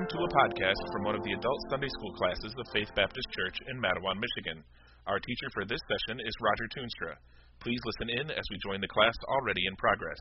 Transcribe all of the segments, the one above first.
to a podcast from one of the adult Sunday school classes of Faith Baptist Church in Mattawan, Michigan. Our teacher for this session is Roger Toonstra. Please listen in as we join the class already in progress.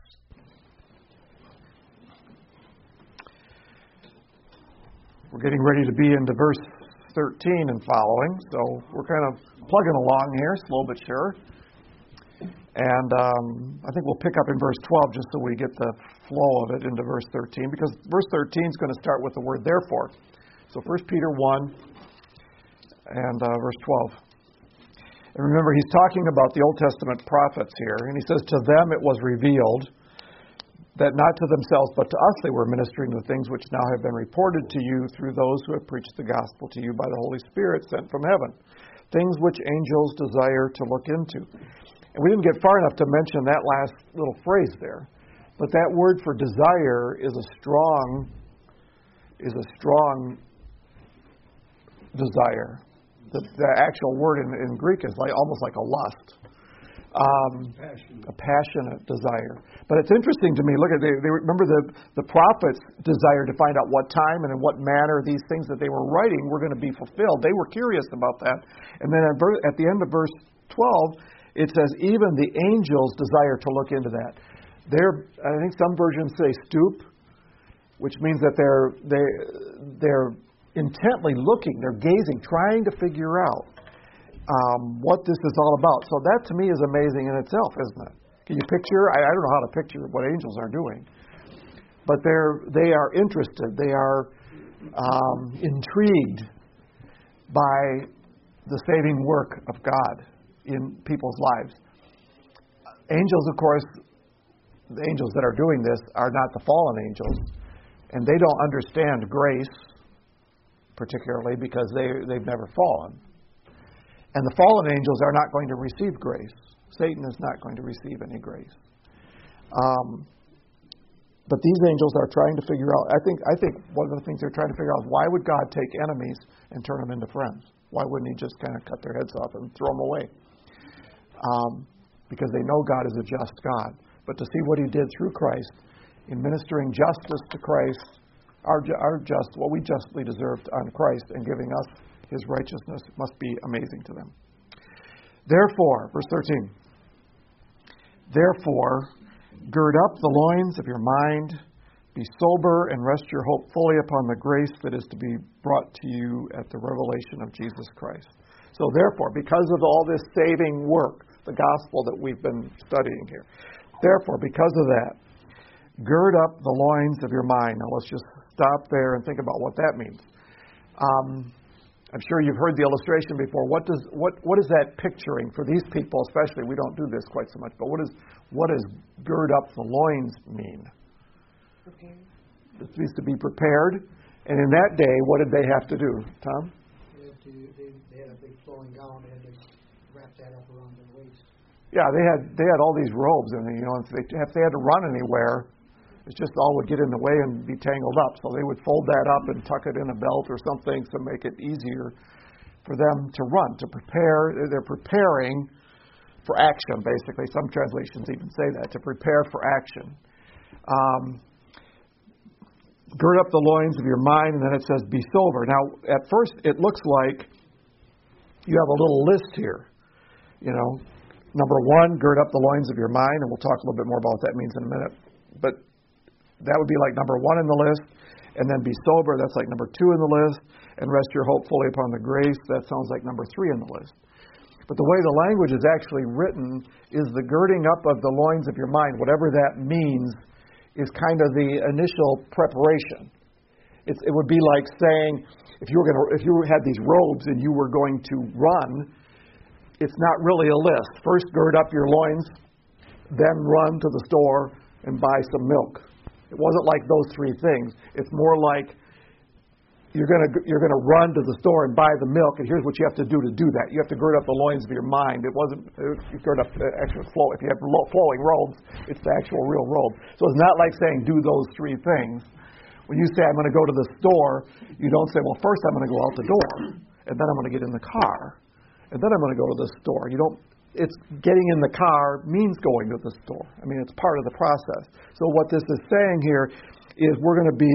We're getting ready to be into verse 13 and following, so we're kind of plugging along here, slow but sure. And I think we'll pick up in verse 12 just so we get the flow of it into verse 13, because verse 13 is going to start with the word therefore. So 1 Peter 1 and verse 12. And remember, he's talking about the Old Testament prophets here, and he says, to them it was revealed that not to themselves but to us they were ministering the things which now have been reported to you through those who have preached the gospel to you by the Holy Spirit sent from heaven, things which angels desire to look into. And we didn't get far enough to mention that last little phrase there. But that word for desire is a strong desire. The actual word in Greek is almost like a lust. A passionate desire. But it's interesting to me, look at, they remember the prophets desired to find out what time and in what manner these things that they were writing were going to be fulfilled. They were curious about that. And then at the end of verse 12, it says, even the angels desire to look into that. I think some versions say stoop, which means that they're intently looking, they're gazing, trying to figure out what this is all about. So that to me is amazing in itself, isn't it? Can you picture? I don't know how to picture what angels are doing, but they are interested. They are intrigued by the saving work of God in people's lives. Angels, of course, the angels that are doing this are not the fallen angels, and they don't understand grace particularly because they've never fallen. And the fallen angels are not going to receive grace. Satan is not going to receive any grace. But these angels are trying to figure out, I think one of the things they're trying to figure out is why would God take enemies and turn them into friends? Why wouldn't he just kind of cut their heads off and throw them away? Because they know God is a just God. But to see what he did through Christ in ministering justice to Christ, what we justly deserved on Christ, and giving us his righteousness must be amazing to them. Therefore, verse 13, therefore, gird up the loins of your mind, be sober, and rest your hope fully upon the grace that is to be brought to you at the revelation of Jesus Christ. So therefore, because of all this saving work, the gospel that we've been studying here, therefore, because of that, gird up the loins of your mind. Now let's just stop there and think about what that means. I'm sure you've heard the illustration before. What is that picturing for these people especially? We don't do this quite so much, but what does gird up the loins mean? Prepared. It means to be prepared. And in that day, what did they have to do, Tom? They had a big flowing gown. They had to wrap that up around their waist. Yeah, they had all these robes, and if they had to run anywhere, it just all would get in the way and be tangled up. So they would fold that up and tuck it in a belt or something to make it easier for them to run, to prepare. They're preparing for action, basically. Some translations even say that, to prepare for action. Gird up the loins of your mind, and then it says, be sober. Now, at first, it looks like you have a little list here. Number one, gird up the loins of your mind, and we'll talk a little bit more about what that means in a minute. But that would be like number one in the list, and then be sober, that's like number two in the list, and rest your hope fully upon the grace, that sounds like number three in the list. But the way the language is actually written is the girding up of the loins of your mind, whatever that means, is kind of the initial preparation. It would be like saying, if you had these robes and you were going to run, it's not really a list. First, gird up your loins, then run to the store and buy some milk. It wasn't like those three things. It's more like you're going to run to the store and buy the milk, and here's what you have to do that. You have to gird up the loins of your mind. You gird up the actual flow. If you have flowing robes, it's the actual real robe. So it's not like saying do those three things. When you say I'm going to go to the store, you don't say, well, first I'm going to go out the door, and then I'm going to get in the car, and then I'm going to go to the store. It's getting in the car means going to the store. I mean, it's part of the process. So what this is saying here is we're going to be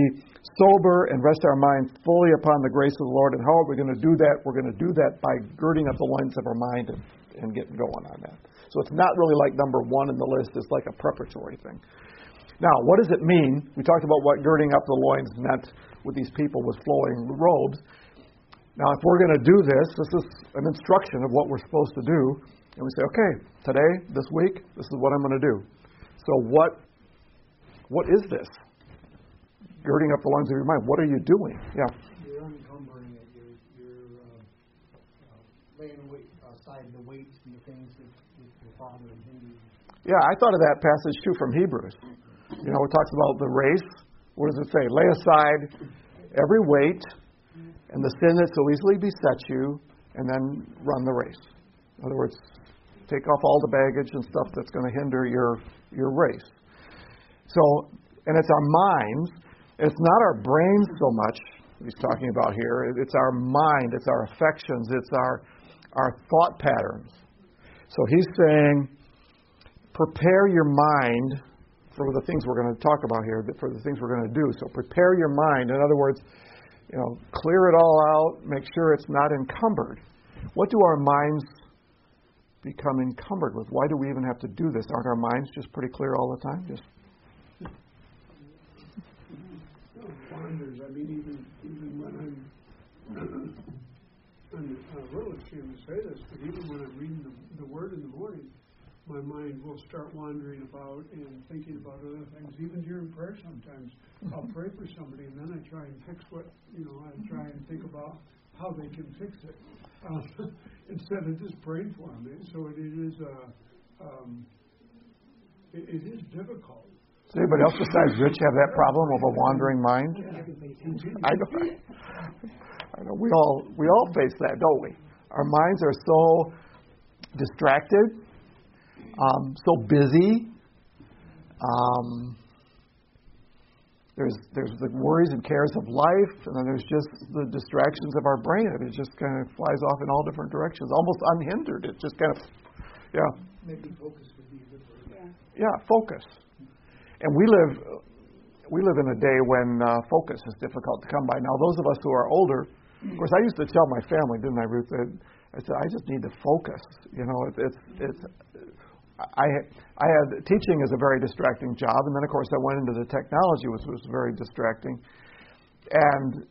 sober and rest our mind fully upon the grace of the Lord. And how are we going to do that? We're going to do that by girding up the loins of our mind and getting going on that. So it's not really like number one in the list. It's like a preparatory thing. Now, what does it mean? We talked about what girding up the loins meant with these people with flowing robes. Now, if we're going to do this is an instruction of what we're supposed to do. And we say, okay, today, this week, this is what I'm going to do. So what is this? Girding up the loins of your mind. What are you doing? Yeah. You're uncumbering it. You're laying aside the weights and the things that bother and hinder you. Yeah, I thought of that passage too from Hebrews. You know, it talks about the race. What does it say? Lay aside every weight and the sin that so easily besets you, and then run the race. In other words, take off all the baggage and stuff that's going to hinder your race. So, and it's our minds. It's not our brains so much he's talking about here. It's our mind. It's our affections. It's our thought patterns. So he's saying, prepare your mind for the things we're going to talk about here, for the things we're going to do. So prepare your mind. In other words, clear it all out. Make sure it's not encumbered. What do our minds become encumbered with? Why do we even have to do this? Aren't our minds just pretty clear all the time? Just wanders. I mean, even when I'm a little ashamed to say this, but even when I'm reading the Word in the morning, my mind will start wandering about and thinking about other things. Even during prayer sometimes, I'll pray for somebody and then I try and fix I try and think about how they can fix it instead of just praying for them. So it is difficult. Does anybody else besides Rich have that problem of a wandering mind? I know. We all face that, don't we? Our minds are so distracted, so busy. There's the worries and cares of life, and then there's just the distractions of our brain. It just kind of flies off in all different directions, almost unhindered. It just kind of, Maybe focus would be a good word. Yeah, focus. And we live in a day when focus is difficult to come by. Now, those of us who are older, of course, I used to tell my family, didn't I, Ruth? I said, I just need to focus. I had teaching is a very distracting job, and then of course I went into the technology, which was very distracting, and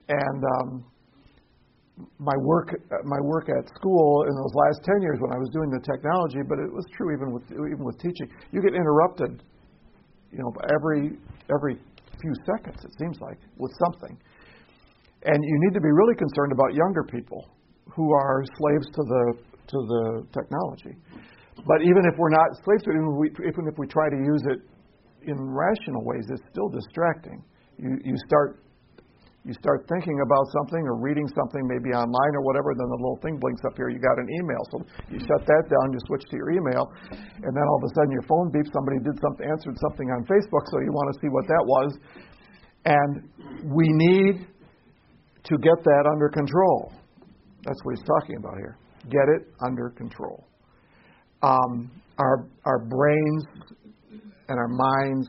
my work at school in those last 10 years when I was doing the technology, but it was true even with teaching. You get interrupted, every few seconds, it seems like, with something. And you need to be really concerned about younger people who are slaves to the technology. But even if we're not slaves to it, even if we try to use it in rational ways, it's still distracting. You start thinking about something or reading something maybe online or whatever, then the little thing blinks up here, you got an email. So you shut that down, you switch to your email, and then all of a sudden your phone beeps, somebody answered something on Facebook, so you want to see what that was. And we need to get that under control. That's what he's talking about here. Get it under control. Our brains and our minds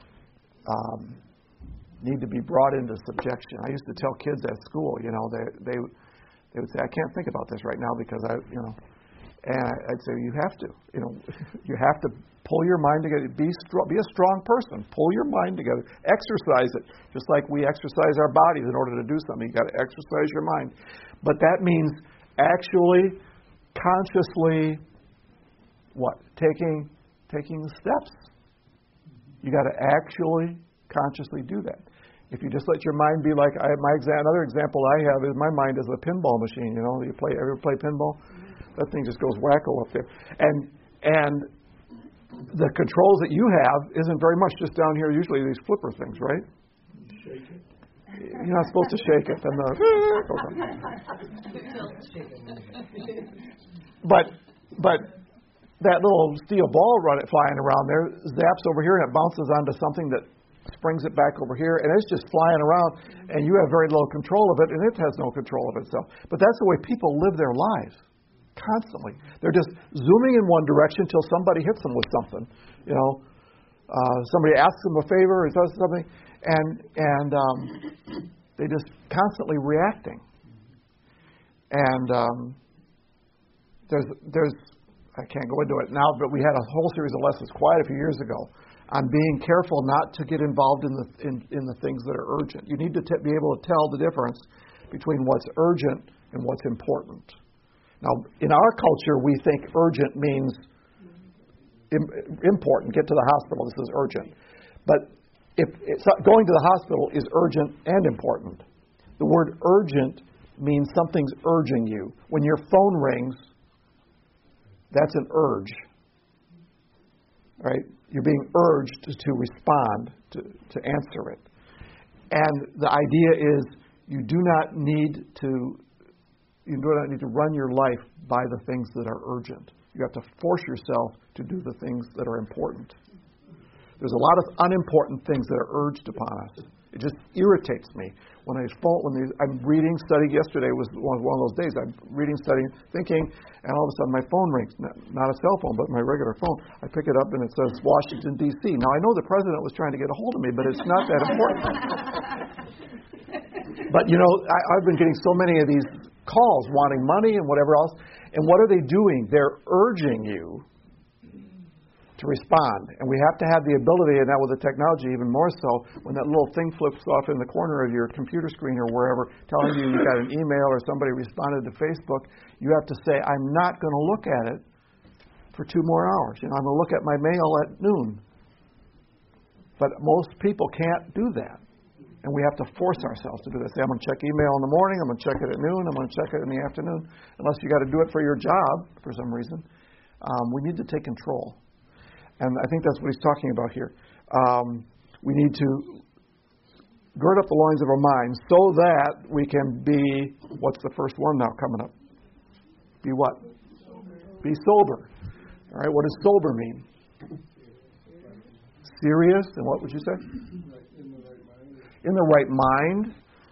need to be brought into subjection. I used to tell kids at school, they would say, I can't think about this right now because and I'd say, you have to, you have to pull your mind together. Be a strong person. Pull your mind together. Exercise it, just like we exercise our bodies in order to do something. You got to exercise your mind, but that means actually, consciously, taking the steps. You got to actually consciously do that. If you just let your mind be like another example I have is my mind is a pinball machine. You ever play pinball? That thing just goes wacko up there. And the controls that you have isn't very much. Just down here, usually these flipper things, right? Shake it. You're not supposed to shake it. But that little steel ball flying around there zaps over here and it bounces onto something that springs it back over here, and it's just flying around, and you have very little control of it, and it has no control of itself. But that's the way people live their lives, constantly. They're just zooming in one direction until somebody hits them with something. Somebody asks them a favor or does something, and they just constantly reacting. And there's I can't go into it now, but we had a whole series of lessons quite a few years ago on being careful not to get involved in the things that are urgent. You need to be able to tell the difference between what's urgent and what's important. Now, in our culture, we think urgent means important. Get to the hospital. This is urgent. But if going to the hospital is urgent and important. The word urgent means something's urging you. When your phone rings, that's an urge. Right? You're being urged to respond, to answer it. And the idea is you do not need to run your life by the things that are urgent. You have to force yourself to do the things that are important. There's a lot of unimportant things that are urged upon us. It just irritates me. When I'm reading, studying, yesterday was one of those days, I'm reading, studying, thinking, and all of a sudden my phone rings. Not a cell phone, but my regular phone. I pick it up and it says Washington, D.C. Now I know the president was trying to get a hold of me, but it's not that important. But I've been getting so many of these calls wanting money and whatever else. And what are they doing? They're urging you to respond. And we have to have the ability, and that with the technology even more so, when that little thing flips off in the corner of your computer screen or wherever, telling you got an email or somebody responded to Facebook, you have to say, I'm not going to look at it for 2 more hours. I'm going to look at my mail at noon. But most people can't do that. And we have to force ourselves to do this. Say, I'm going to check email in the morning, I'm going to check it at noon, I'm going to check it in the afternoon. Unless you got to do it for your job for some reason. We need to take control. And I think that's what he's talking about here. We need to gird up the loins of our minds so that we can be, what's the first one now coming up? Be what? Be sober. All right, what does sober mean? Serious, and what would you say? In the right mind.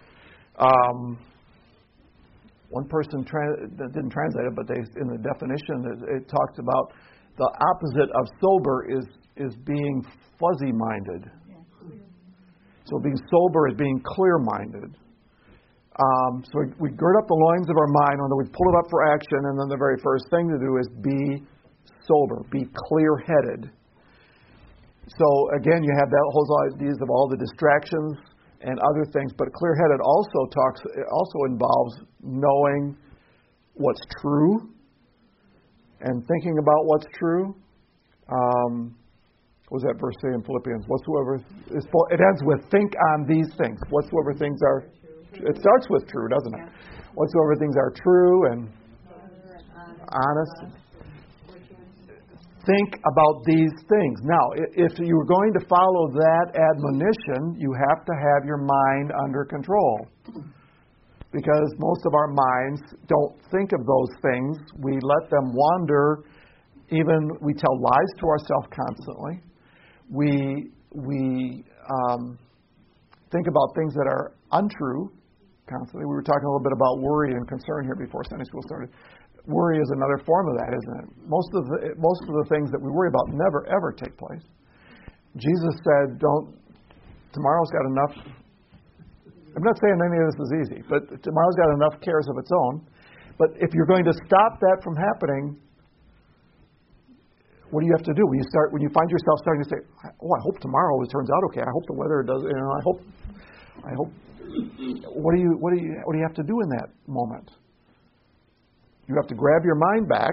One person didn't translate it, but in the definition it talks about the opposite of sober is being fuzzy-minded. So being sober is being clear-minded. So we gird up the loins of our mind, and then we pull it up for action, and then the very first thing to do is be sober, be clear-headed. So again, you have that whole ideas of all the distractions and other things, but clear-headed also involves knowing what's true and thinking about what's true. What was that verse say in Philippians? It ends with think on these things. Whatsoever things are, it starts with true, doesn't it? Whatsoever things are true and honest. Think about these things. Now, if you're going to follow that admonition, you have to have your mind under control. Because most of our minds don't think of those things. We let them wander. We tell lies to ourselves constantly. We think about things that are untrue constantly. We were talking a little bit about worry and concern here before Sunday school started. Worry is another form of that, isn't it? Most of the things that we worry about never ever take place. Jesus said, tomorrow's got enough. I'm not saying any of this is easy, but tomorrow's got enough cares of its own. But if you're going to stop that from happening, what do you have to do? When you find yourself starting to say, I hope tomorrow it turns out okay. I hope the weather does, I hope. What do you have to do in that moment? You have to grab your mind back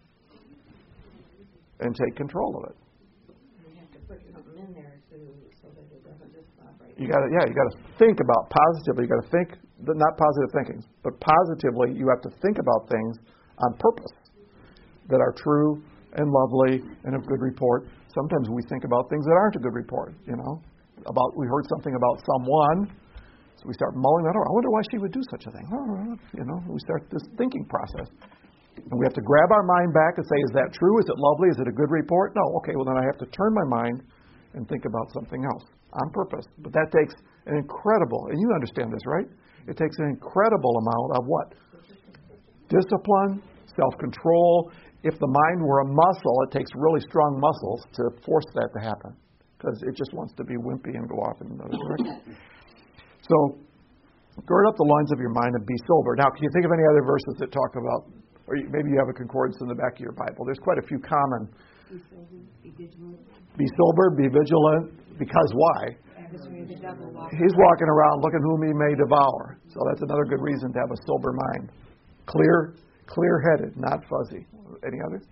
and take control of it. You have to put something in there so that it doesn't just stop right. You got to think about positively. You got to think, not positive thinking, but positively. You have to think about things on purpose that are true and lovely and of good report. Sometimes we think about things that aren't a good report. We heard something about someone. So we start mulling that over. I wonder why she would do such a thing. We start this thinking process. And we have to grab our mind back and say, is that true? Is it lovely? Is it a good report? No. Okay, well then I have to turn my mind and think about something else on purpose. But that takes an incredible, and you understand this, right? It takes an incredible amount of what? Discipline, self-control. If the mind were a muscle, it takes really strong muscles to force that to happen. because it just wants to be wimpy and go off in another direction. So, gird up the loins of your mind and be sober. Now, can you think of any other verses that talk about, or maybe you have a concordance in the back of your Bible? There's quite a few common. Be sober, be vigilant. Be sober, be vigilant, because why? He's walking around looking whom he may devour. So that's another good reason to have a sober mind. Clear-headed, not fuzzy. Any others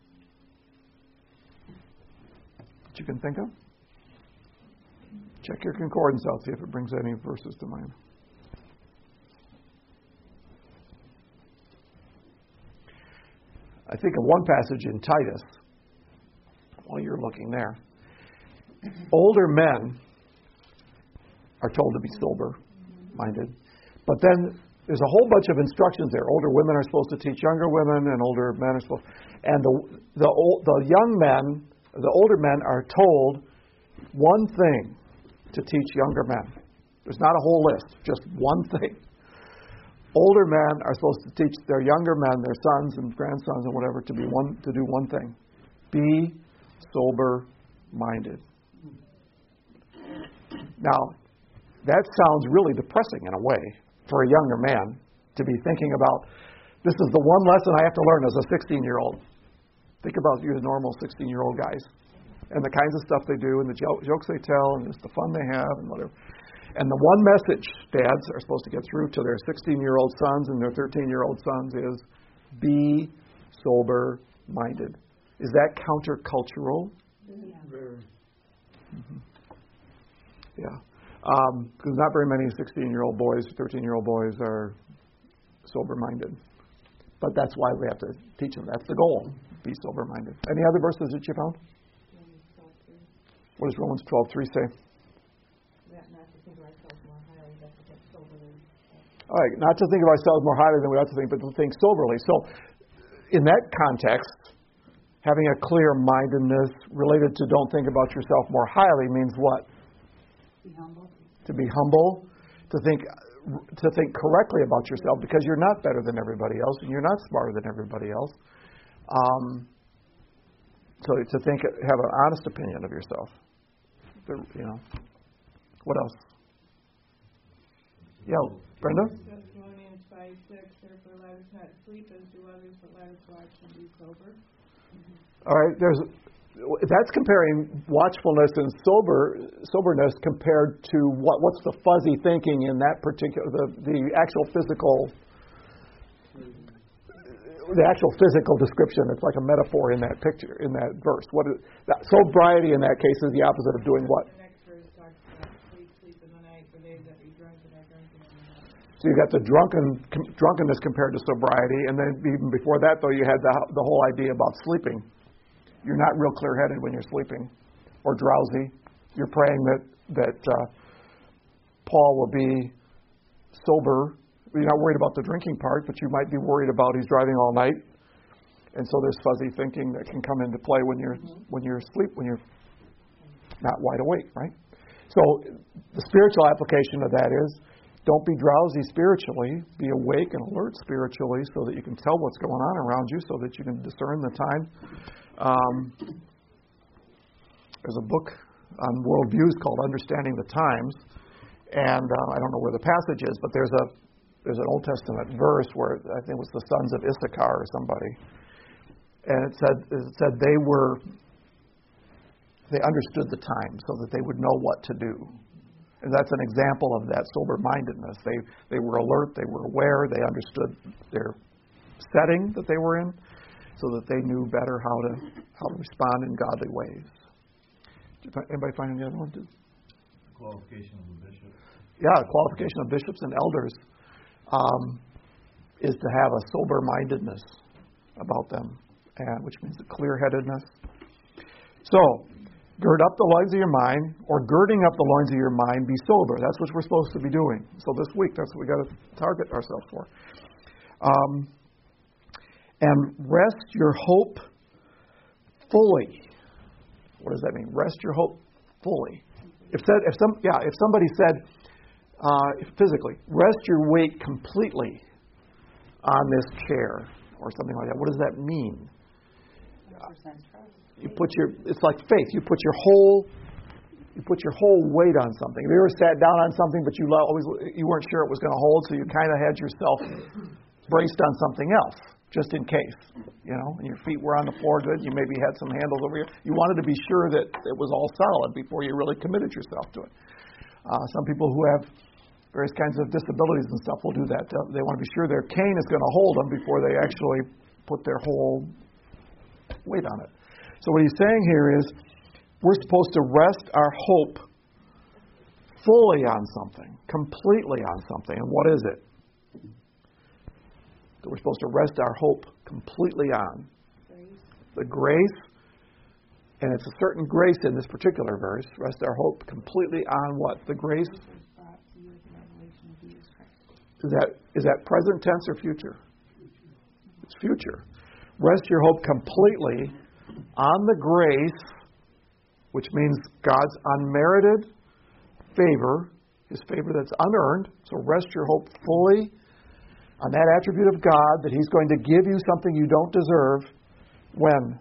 that you can think of? Check your concordance out, see if it brings any verses to mind. I think of one passage in Titus, while you're looking there. Older men are told to be sober-minded. But then there's a whole bunch of instructions there. Older women are supposed to teach younger women, and older men are supposed. And the young men, the older men are told one thing to teach younger men. There's not a whole list, just one thing. Older men are supposed to teach their younger men, their sons and grandsons and whatever, to do one thing: be sober-minded. Now, that sounds really depressing in a way for a younger man to be thinking about, this is the one lesson I have to learn as a 16-year-old. Think about you normal 16-year-old guys and the kinds of stuff they do and the jokes they tell and just the fun they have and whatever. And the one message dads are supposed to get through to their 16-year-old sons and their 13-year-old sons is, be sober-minded. Is that countercultural? Yeah. Mm-hmm. Yeah. Because not very many 16-year-old boys, 13-year-old boys are sober-minded. But that's why we have to teach them. That's the goal. Be sober-minded. Any other verses that you found? What does Romans 12:3 say? Not to think of ourselves more highly, but to think soberly. All right, not to think of ourselves more highly than we ought to think, but to think soberly. So, in that context, having a clear-mindedness related to don't think about yourself more highly means what? Be humble. To be humble, to think correctly about yourself, because you're not better than everybody else, and you're not smarter than everybody else. So to think, have an honest opinion of yourself. What else? Yeah, Brenda? Thessalonians 5:6. Therefore, let us not sleep as do others, but let us watch and be sober. All right, that's comparing watchfulness and soberness compared to what's the fuzzy thinking in that particular the actual physical description. It's like a metaphor in that picture, in that verse. Sobriety in that case is the opposite of doing what? The next verse talks about sleep in the night, for they that be drunken are drunken in the night. So you got the drunkenness compared to sobriety, and then even before that, though, you had the whole idea about sleeping. You're not real clear-headed when you're sleeping, or drowsy. You're praying that Paul will be sober. You're not worried about the drinking part, but you might be worried about he's driving all night, and so there's fuzzy thinking that can come into play when you're asleep, when you're not wide awake, right? So the spiritual application of that is, don't be drowsy spiritually. Be awake and alert spiritually, so that you can tell what's going on around you, so that you can discern the time. There's a book on worldviews called Understanding the Times, and I don't know where the passage is, but there's an Old Testament verse where I think it was the sons of Issachar or somebody, and it said they understood the time so that they would know what to do. And that's an example of that sober-mindedness. They were alert, they were aware, they understood their setting that they were in, so that they knew better how to respond in godly ways. Anybody find any other one? Qualification of the bishop. Yeah, the qualification of bishops and elders is to have a sober-mindedness about them, which means a clear-headedness. So, gird up the loins of your mind, or girding up the loins of your mind, be sober. That's what we're supposed to be doing. So this week, that's what we got to target ourselves for. And rest your hope fully. What does that mean? Rest your hope fully. If somebody said physically, rest your weight completely on this chair or something like that, what does that mean? It's like faith. You put your whole You put your whole weight on something. Have you ever sat down on something, but you weren't sure it was going to hold, so you kind of had yourself braced on something else, just in case, and your feet were on the floor good. You maybe had some handles over here. You wanted to be sure that it was all solid before you really committed yourself to it. Some people who have various kinds of disabilities and stuff will do that. They want to be sure their cane is going to hold them before they actually put their whole weight on it. So what he's saying here is we're supposed to rest our hope fully on something, completely on something. And what is it? That we're supposed to rest our hope completely on. The grace, and it's a certain grace in this particular verse. Rest our hope completely on what? The grace? Is that present tense or future? It's future. Rest your hope completely on the grace, which means God's unmerited favor, His favor that's unearned. So rest your hope fully on that attribute of God, that He's going to give you something you don't deserve. When?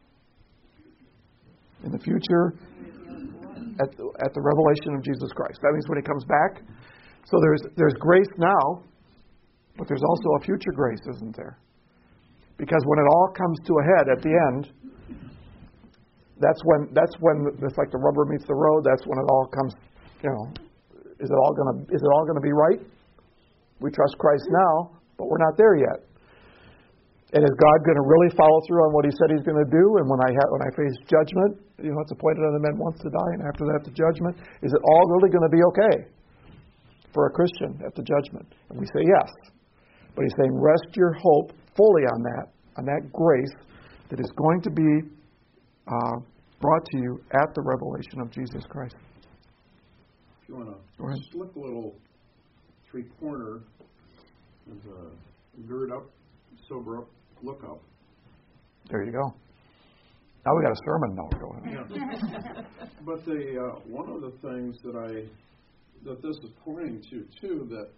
In the future, at the revelation of Jesus Christ. That means when He comes back. So there's grace now, but there's also a future grace, isn't there? Because when it all comes to a head at the end, that's when it's like the rubber meets the road. That's when it all comes. Is it all gonna be right? We trust Christ now, but we're not there yet. And is God going to really follow through on what He said He's going to do? And when I face judgment, it's appointed unto men once to die, and after that the judgment. Is it all really going to be okay for a Christian at the judgment? And we say yes. But He's saying rest your hope fully on that grace that is going to be brought to you at the revelation of Jesus Christ. If you want to slip a little three-pointer, there's a gird up, sober up, look up. There you go. Now we got a sermon note going. Yeah. But one of the things that this is pointing to too, that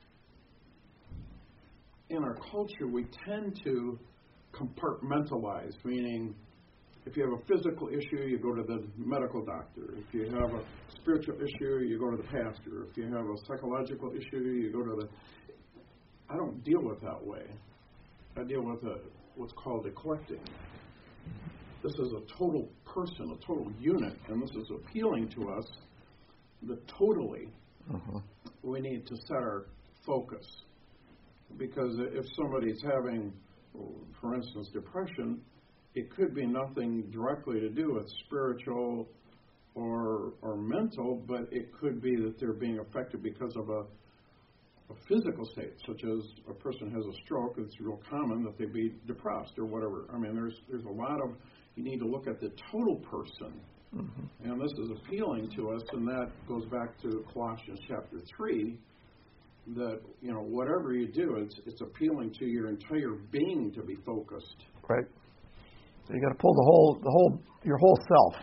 in our culture we tend to compartmentalize, meaning if you have a physical issue, you go to the medical doctor. If you have a spiritual issue, you go to the pastor. If you have a psychological issue, you go to I don't deal with that way. I deal with what's called eclectic. This is a total person, a total unit, and this is appealing to us that totally we need to set our focus. Because if somebody's having, for instance, depression, it could be nothing directly to do with spiritual or mental, but it could be that they're being affected because of a physical state, such as a person has a stroke. It's real common that they be depressed or whatever. I mean, there's a lot of, you need to look at the total person. And this is appealing to us, and that goes back to Colossians chapter 3, that, whatever you do, it's appealing to your entire being to be focused. Right. So you got to pull your whole self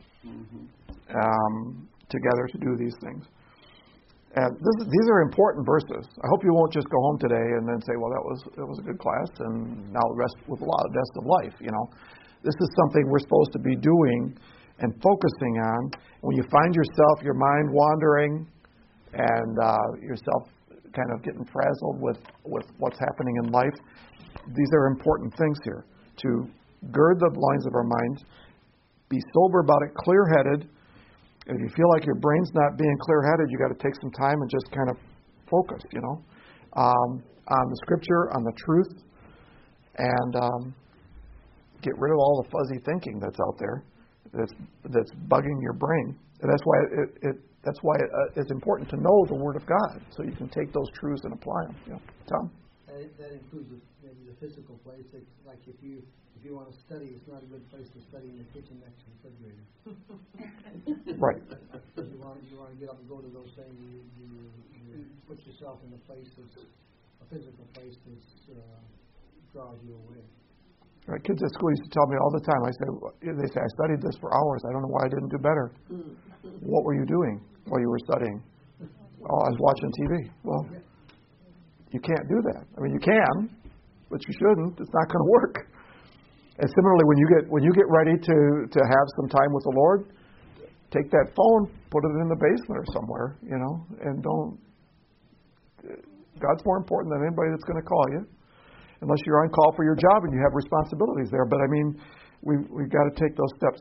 together to do these things. And these are important verses. I hope you won't just go home today and then say, well, that was a good class, and now rest with a lot of rest of life. This is something we're supposed to be doing and focusing on. When you find your mind wandering, and yourself kind of getting frazzled with what's happening in life, these are important things here. To gird the loins of our minds, be sober about it, clear-headed. If you feel like your brain's not being clear-headed, you got to take some time and just kind of focus, on the Scripture, on the truth, and get rid of all the fuzzy thinking that's out there, that's bugging your brain. And that's why it's important to know the Word of God, so you can take those truths and apply them. Tom? That includes maybe the physical place. Like if you want to study, it's not a good place to study in the kitchen next to the refrigerator. Right. You want to get up and go to those things. You put yourself in a place that's a physical place that draws you away. Right. Kids at school used to tell me all the time. They say, I studied this for hours. I don't know why I didn't do better. What were you doing while you were studying? Oh, I was watching TV. Well, you can't do that. I mean, you can, but you shouldn't. It's not going to work. And similarly, when you get ready to have some time with the Lord, take that phone, put it in the basement or somewhere, and don't. God's more important than anybody that's going to call you, unless you're on call for your job and you have responsibilities there. But I mean, we've got to take those steps.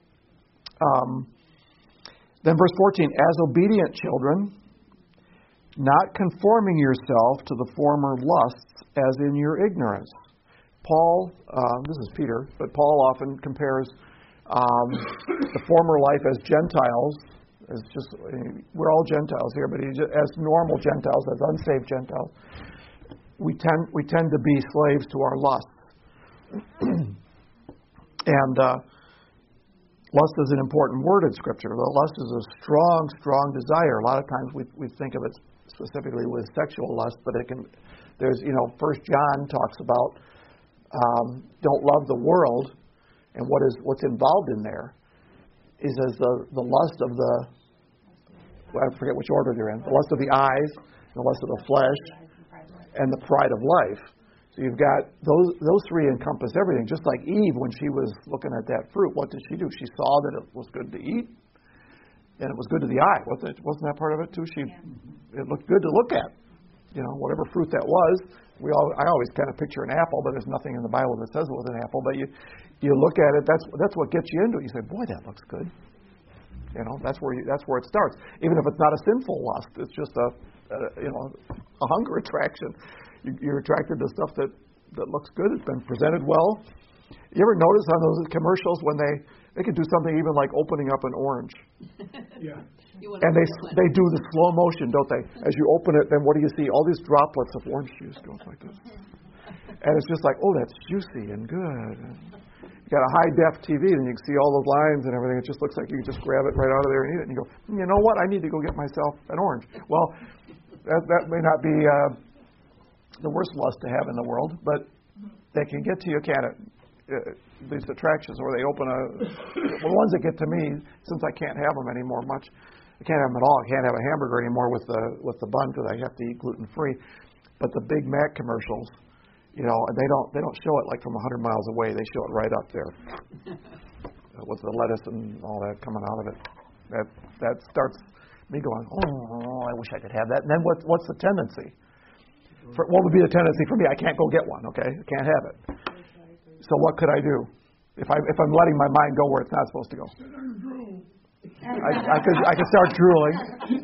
Then verse 14, as obedient children, not conforming yourself to the former lusts as in your ignorance. Paul, this is Peter, but Paul often compares the former life as Gentiles, as just, we're all Gentiles here, but as normal Gentiles, as unsaved Gentiles, we tend to be slaves to our lusts. And lust is an important word in Scripture. Lust is a strong, strong desire. A lot of times we think of it specifically with sexual lust, but there's 1 John talks about don't love the world, and what's involved in there. He says the lust of I forget which order they're in. The lust of the eyes, the lust of the flesh, and the pride of life. So you've got those three encompass everything. Just like Eve, when she was looking at that fruit, what did she do? She saw that it was good to eat, and it was good to the eye. Wasn't that part of it too? It looked good to look at. Whatever fruit that was. I always kind of picture an apple, but there's nothing in the Bible that says it was an apple. But you look at it. That's what gets you into it. You say, boy, that looks good. That's where it starts. Even if it's not a sinful lust, it's just a hunger attraction. You're attracted to stuff that looks good. It's been presented well. You ever notice on those commercials when they could do something even like opening up an orange? Yeah. And they do the slow motion, don't they? As you open it, then what do you see? All these droplets of orange juice going like this. And it's just like, oh, that's juicy and good. And you got a high-def TV, and you can see all those lines and everything. It just looks like you can just grab it right out of there and eat it. And you go, you know what? I need to go get myself an orange. Well, that may not be the worst lust to have in the world, but they can get to you, can't it? These attractions where they open the ones that get to me, since I can't have them anymore much, I can't have them at all. I can't have a hamburger anymore with the bun because I have to eat gluten free. But the Big Mac commercials, they don't show it like from 100 miles away. They show it right up there with the lettuce and all that coming out of it. That starts me going, oh, I wish I could have that. And then what's the tendency? What would be the tendency for me? I can't go get one. Okay, I can't have it. So what could I do if I'm letting my mind go where it's not supposed to go? I could start drooling,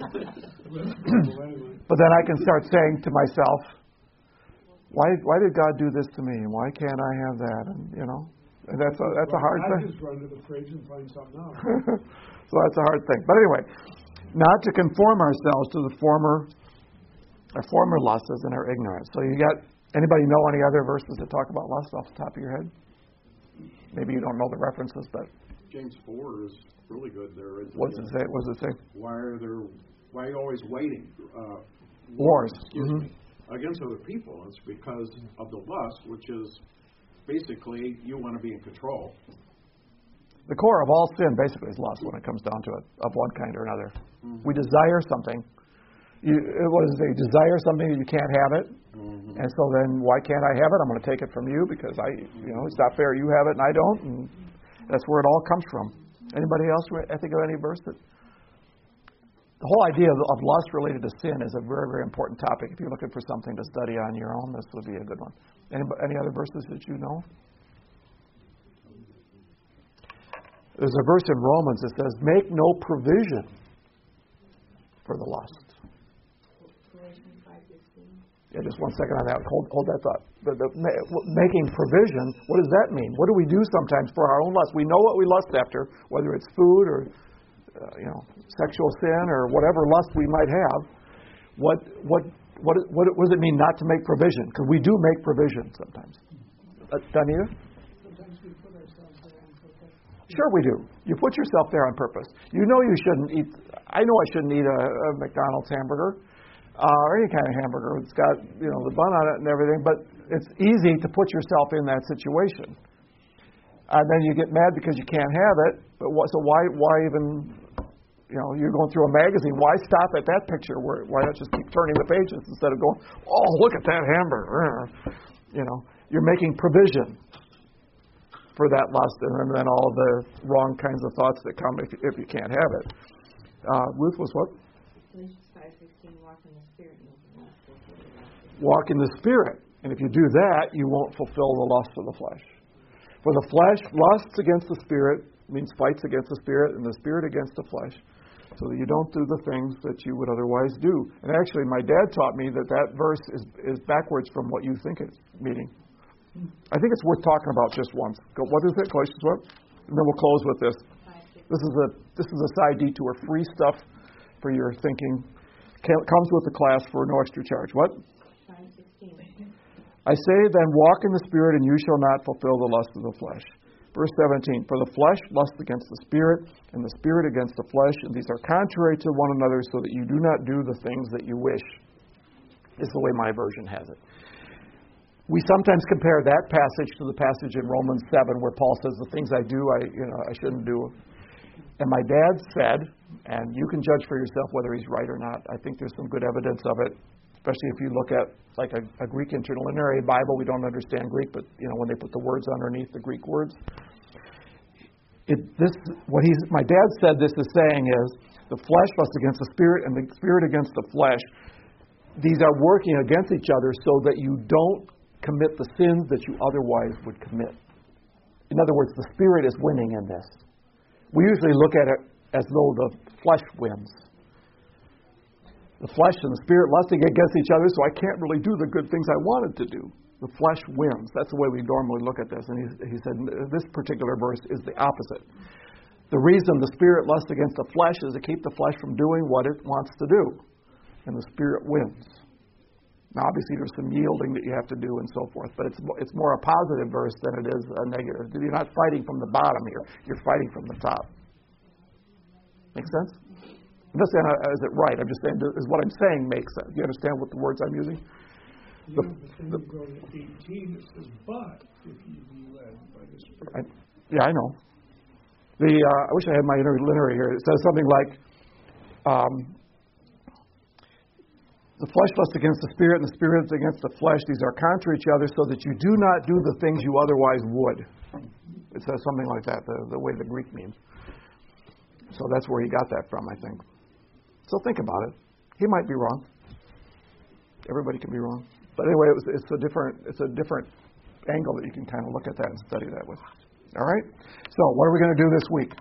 but then I can start saying to myself, why did God do this to me? And why can't I have that? And that's a hard thing. I just run to the fridge and find something else. So that's a hard thing. But anyway, not to conform ourselves to the former lusts as in our ignorance. So you got. Anybody know any other verses that talk about lust off the top of your head? Maybe you don't know the references, but James 4 is really good there. What does it say? Why are you always waiting? Wars. Against other people. It's because of the lust, which is basically you want to be in control. The core of all sin basically is lust when it comes down to it, of one kind or another. Mm-hmm. We desire something. You desire something that you can't have it, and so then why can't I have it? I'm going to take it from you because it's not fair. You have it and I don't, and that's where it all comes from. Anybody else? I think of any verse that the whole idea of lust related to sin is a very, very important topic. If you're looking for something to study on your own, this would be a good one. Any other verses that you know? There's a verse in Romans that says, "Make no provision for the lust." Yeah, just one second on that. Hold that thought. Making provision, what does that mean? What do we do sometimes for our own lust? We know what we lust after, whether it's food or sexual sin or whatever lust we might have. What does it mean not to make provision? Because we do make provision sometimes. Danita? Sometimes we put ourselves there on purpose. Sure we do. You put yourself there on purpose. You know you shouldn't eat. I know I shouldn't eat a McDonald's hamburger. Or any kind of hamburger. It's got the bun on it and everything, but it's easy to put yourself in that situation. And then you get mad because you can't have it. But so why even? You're going through a magazine. Why stop at that picture? Why not just keep turning the pages instead of going, oh, look at that hamburger? You're making provision. for that lust, and then all the wrong kinds of thoughts that come if you can't have it. Ruth was what? Galatians 5:16, walk in the Spirit, and you will not fulfill the lust of the flesh. Walk in the Spirit. And if you do that, you won't fulfill the lust of the flesh. For the flesh lusts against the Spirit, means fights against the Spirit, and the Spirit against the flesh, so that you don't do the things that you would otherwise do. And actually, my dad taught me that verse is backwards from what you think it's meaning. I think it's worth talking about just once. What is it? Galatians what? And then we'll close with this. This is a side detour, free stuff for your thinking. Comes with the class for no extra charge. What? 5:16. I say then, walk in the Spirit, and you shall not fulfill the lust of the flesh. Verse 17, for the flesh lusts against the Spirit, and the Spirit against the flesh, and these are contrary to one another, so that you do not do the things that you wish. Is the way my version has it. We sometimes compare that passage to the passage in Romans 7 where Paul says, the things I do, I shouldn't do. And my dad said, and you can judge for yourself whether he's right or not. I think there's some good evidence of it, especially if you look at like a Greek interlinear Bible. We don't understand Greek, but when they put the words underneath the Greek words. My dad said this is saying is, the flesh lusts against the Spirit, and the Spirit against the flesh. These are working against each other so that you don't commit the sins that you otherwise would commit. In other words, the Spirit is winning in this. We usually look at it as though the flesh wins. The flesh and the Spirit lusting against each other, so I can't really do the good things I wanted to do. The flesh wins. That's the way we normally look at this. And he said this particular verse is the opposite. The reason the Spirit lusts against the flesh is to keep the flesh from doing what it wants to do. And the Spirit wins. Now, obviously, there's some yielding that you have to do and so forth, but it's more a positive verse than it is a negative. You're not fighting from the bottom here. You're fighting from the top. Make sense? I'm not saying is it right. I'm just saying is what I'm saying makes sense. You understand what the words I'm using? But then you go to 18, it says, but if you be led by the Spirit. I know. I wish I had my interlinear here. It says something like, the flesh lusts against the Spirit, and the Spirit against the flesh. These are contrary to each other, so that you do not do the things you otherwise would. It says something like that, the way the Greek means. So that's where he got that from, I think. So think about it. He might be wrong. Everybody can be wrong. But anyway, it's a different angle that you can kind of look at that and study that with. All right? So what are we going to do this week?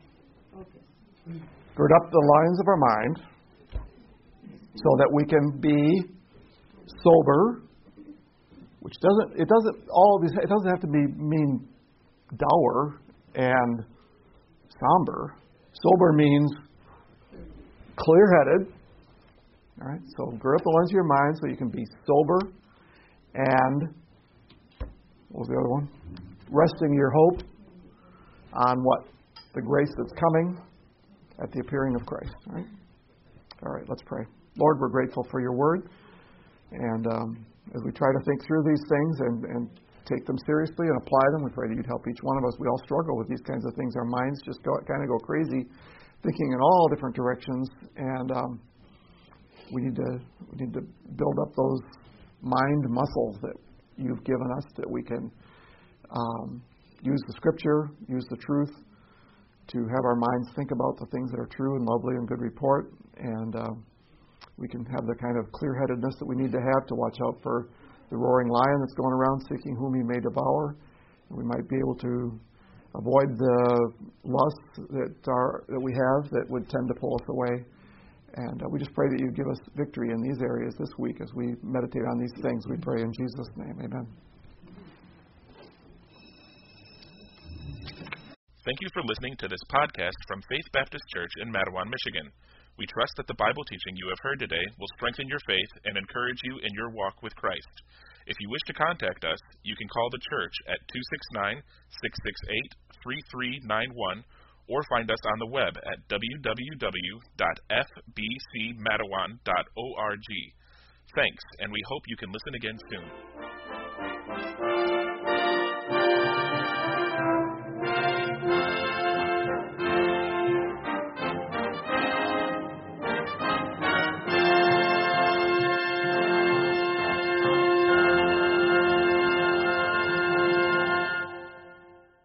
Gird up the loins of our mind, so that we can be sober, which doesn't have to mean dour and somber. Sober means clear-headed. All right, so gird up the loins of your mind so you can be sober and what was the other one? Resting your hope on what? The grace that's coming at the appearing of Christ. All right, let's pray. Lord, we're grateful for your word. And as we try to think through these things and take them seriously and apply them, we pray that you'd help each one of us. We all struggle with these kinds of things. Our minds just kind of go crazy, thinking in all different directions. And we need to build up those mind muscles that you've given us, that we can use the Scripture, use the truth, to have our minds think about the things that are true and lovely and good report. And we can have the kind of clear-headedness that we need to have to watch out for the roaring lion that's going around seeking whom he may devour. And we might be able to avoid the lusts that we have that would tend to pull us away. And we just pray that you give us victory in these areas this week as we meditate on these things. We pray in Jesus' name. Amen. Thank you for listening to this podcast from Faith Baptist Church in Mattawan, Michigan. We trust that the Bible teaching you have heard today will strengthen your faith and encourage you in your walk with Christ. If you wish to contact us, you can call the church at 269-668-3391 or find us on the web at www.fbcmattawan.org. Thanks, and we hope you can listen again soon.